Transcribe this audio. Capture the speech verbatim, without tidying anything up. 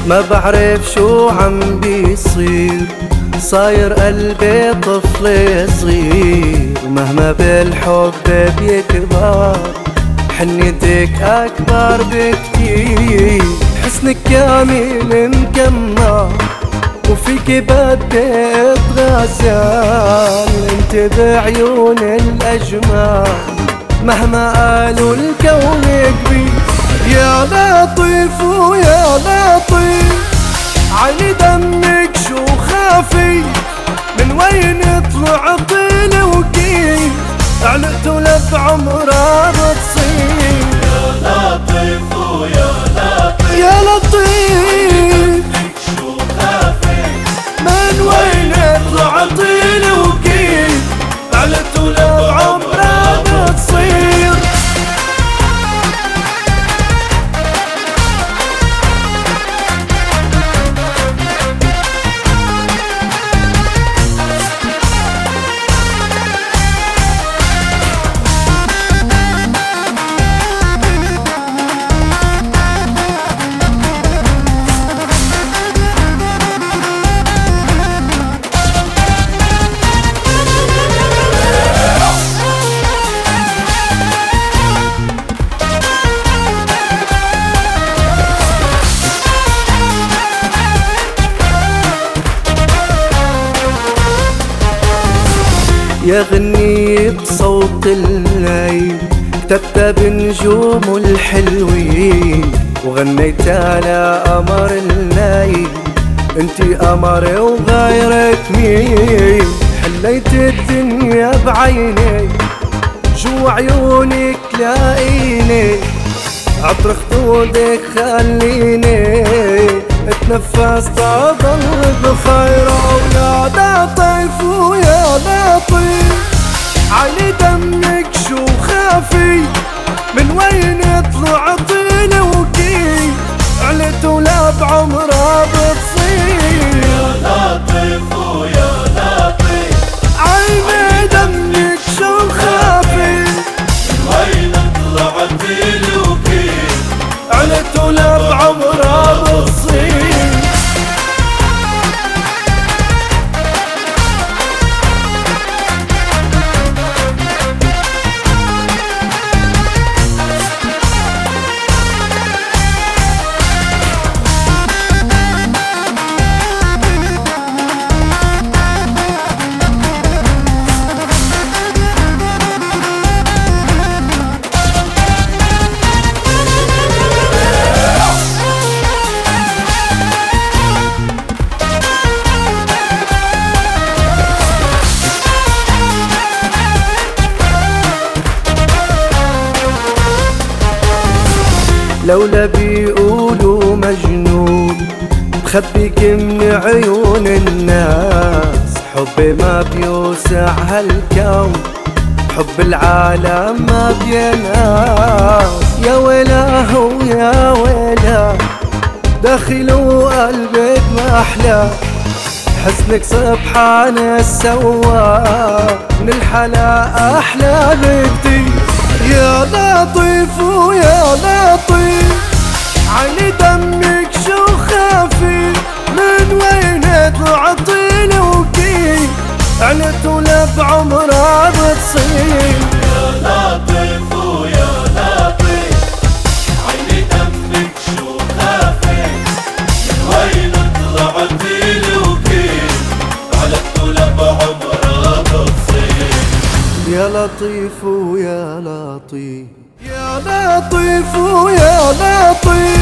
ما بعرف شو عم بيصير، صاير قلبي طفل صغير، مهما بالحب بيكبر حنيتك أكبر بكتير. حسنك كامل مكمل وفيك بدي اتغزل، انت بعيون الأجمل مهما قالوا الكون كبير. يا لطيف ويا لطيف علي دمك شو خافي، من وين طلعتي وكيف علقت ولف عمرها بتصير. يا لطيف ويا لطيف يا لطيف شو خافي، من وين طلعتي وكيف علقت ولف عمرها بتصير. يا غني بصوت الليل كتبتها بنجوم الحلوين، وغنيت على قمر الليل انتي قمري وغيرك مين. حليت الدنيا بعيني جوا عيونك لاقيني، عطر خدودك خليني اتنفس تضل بخير. ويا لطيف ويا لطيف علي دمك شو خافي، من وين طلعتي وكيف علت ولا بعمرها بتصير. يا لطيف ويا لطيف عيني دمك شو خافي، من وين طلعتي وكيف علت ولا بعمرها بتصير. لولا بيقولوا مجنون بخبيك من عيون الناس، حبي ما بيوسع هالكون، حب العالم ما بينقاس. يا ويلاه ويا ويلاه داخلوا قلبك ما أحلى، حسنك سبحان السواق من الحلا أحلى بكتير. يا لطيف ويا لطيف علي دمك شو خافي، من وين طلعتي وكيف علت ولا بعمرها بتصير. يا لطيف ويا لطيف علي دمك شو خافي، من وين طلعتي وكيف علت ولا بعمرها بتصير. يا لطيف ويا لطيف يا لطيف ويا لطيف